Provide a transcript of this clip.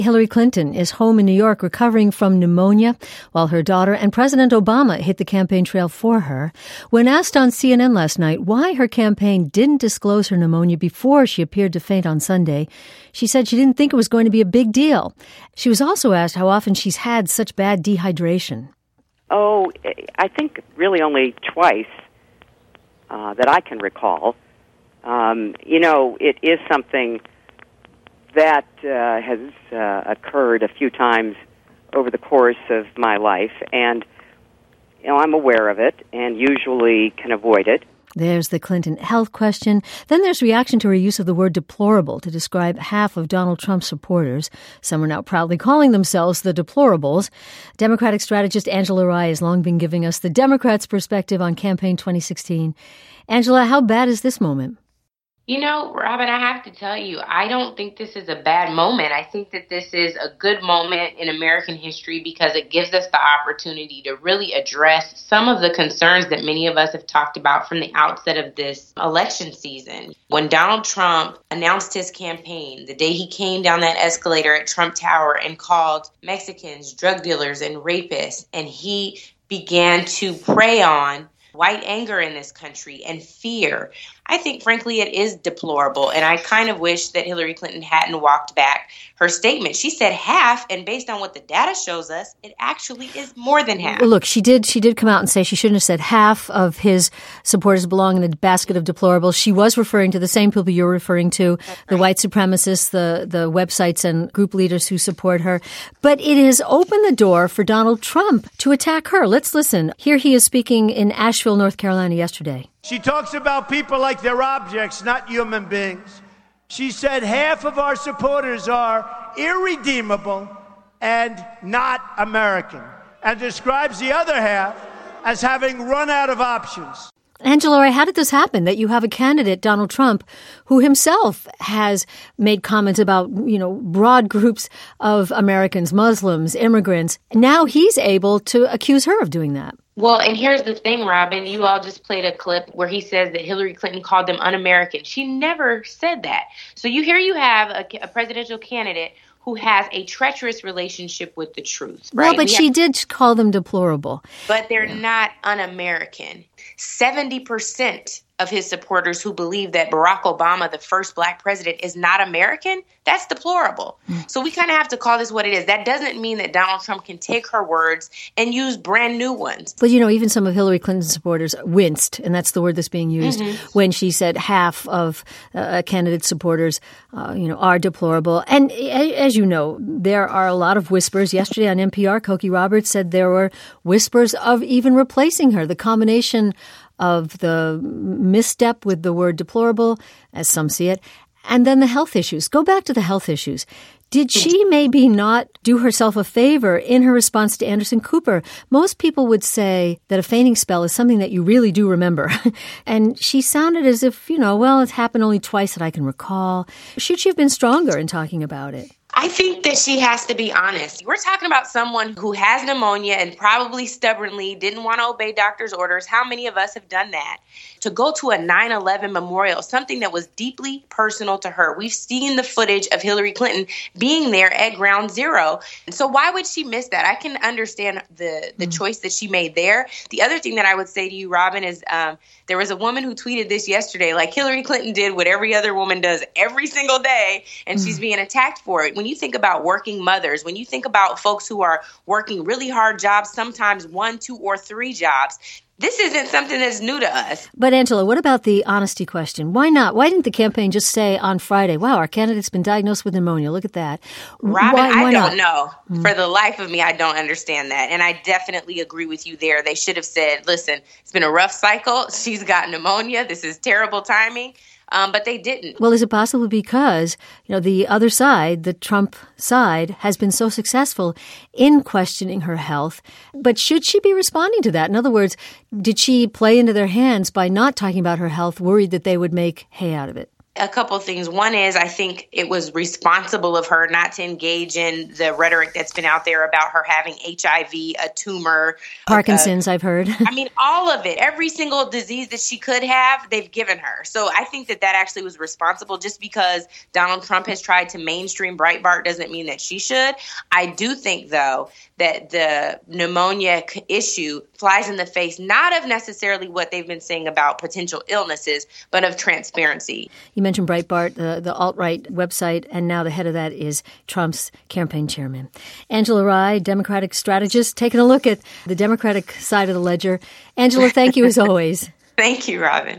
Hillary Clinton is home in New York recovering from pneumonia, while her daughter and President Obama hit the campaign trail for her. When asked on CNN last night why her campaign didn't disclose her pneumonia before she appeared to faint on Sunday, she said she didn't think it was going to be a big deal. She was also asked how often she's had such bad dehydration. Oh, I think really only twice that I can recall. It is something that has occurred a few times over the course of my life, and I'm aware of it and usually can avoid it. There's the Clinton health question. Then there's reaction to her use of the word deplorable to describe half of Donald Trump's supporters. Some are now proudly calling themselves the deplorables. Democratic strategist Angela Rye has long been giving us the Democrats' perspective on campaign 2016. Angela, how bad is this moment? Robin, I have to tell you, I don't think this is a bad moment. I think that this is a good moment in American history because it gives us the opportunity to really address some of the concerns that many of us have talked about from the outset of this election season. When Donald Trump announced his campaign, the day he came down that escalator at Trump Tower and called Mexicans drug dealers and rapists, and he began to prey on white anger in this country and fear, I think, frankly, it is deplorable. And I kind of wish that Hillary Clinton hadn't walked back her statement. She said half, and based on what the data shows us, it actually is more than half. Look, she did come out and say she shouldn't have said half of his supporters belong in the basket of deplorables. She was referring to the same people you're referring to, the white supremacists, the websites and group leaders who support her. But it has opened the door for Donald Trump to attack her. Let's listen. Here he is speaking in Asheville, North Carolina yesterday. She talks about people like they're objects, not human beings. She said half of our supporters are irredeemable and not American, and describes the other half as having run out of options. Angela, how did this happen, that you have a candidate, Donald Trump, who himself has made comments about, broad groups of Americans, Muslims, immigrants. Now he's able to accuse her of doing that. Well, and here's the thing, Robin. You all just played a clip where he says that Hillary Clinton called them un-American. She never said that. So you have a presidential candidate who has a treacherous relationship with the truth, right? Well, but she did call them deplorable. But they're not un-American. 70% of his supporters who believe that Barack Obama, the first black president, is not American, that's deplorable. So we kind of have to call this what it is. That doesn't mean that Donald Trump can take her words and use brand new ones. But, even some of Hillary Clinton's supporters winced, and that's the word that's being used, when she said half of a candidate's supporters, are deplorable. And as you know, there are a lot of whispers. Yesterday on NPR, Cokie Roberts said there were whispers of even replacing her. The combination of the misstep with the word deplorable, as some see it, and then the health issues. Go back to the health issues. Did she maybe not do herself a favor in her response to Anderson Cooper? Most people would say that a fainting spell is something that you really do remember. And she sounded as if, it's happened only twice that I can recall. Should she have been stronger in talking about it? I think that she has to be honest. We're talking about someone who has pneumonia and probably stubbornly didn't want to obey doctor's orders. How many of us have done that? To go to a 9/11 memorial, something that was deeply personal to her. We've seen the footage of Hillary Clinton being there at ground zero. And so why would she miss that? I can understand the choice that she made there. The other thing that I would say to you, Robin, is there was a woman who tweeted this yesterday, like Hillary Clinton did what every other woman does every single day, and she's being attacked for it. When you think about working mothers, when you think about folks who are working really hard jobs, sometimes 1, 2, or 3 jobs, this isn't something that's new to us. But Angela, what about the honesty question? Why not? Why didn't the campaign just say on Friday, wow, our candidate's been diagnosed with pneumonia. Look at that. Robin, why I don't not? know. For the life of me, I don't understand that. And I definitely agree with you there. They should have said, listen, it's been a rough cycle. She's got pneumonia. This is terrible timing. But they didn't. Well, is it possible because, the other side, the Trump side, has been so successful in questioning her health? But should she be responding to that? In other words, did she play into their hands by not talking about her health, worried that they would make hay out of it? A couple of things. One is I think it was responsible of her not to engage in the rhetoric that's been out there about her having HIV, a tumor. Parkinson's, I've heard. I mean, all of it. Every single disease that she could have, they've given her. So I think that actually was responsible. Just because Donald Trump has tried to mainstream Breitbart doesn't mean that she should. I do think, though, that the pneumonia issue flies in the face, not of necessarily what they've been saying about potential illnesses, but of transparency. You mentioned Breitbart, the alt-right website, and now the head of that is Trump's campaign chairman. Angela Rye, Democratic strategist, taking a look at the Democratic side of the ledger. Angela, thank you as always. Thank you, Robin.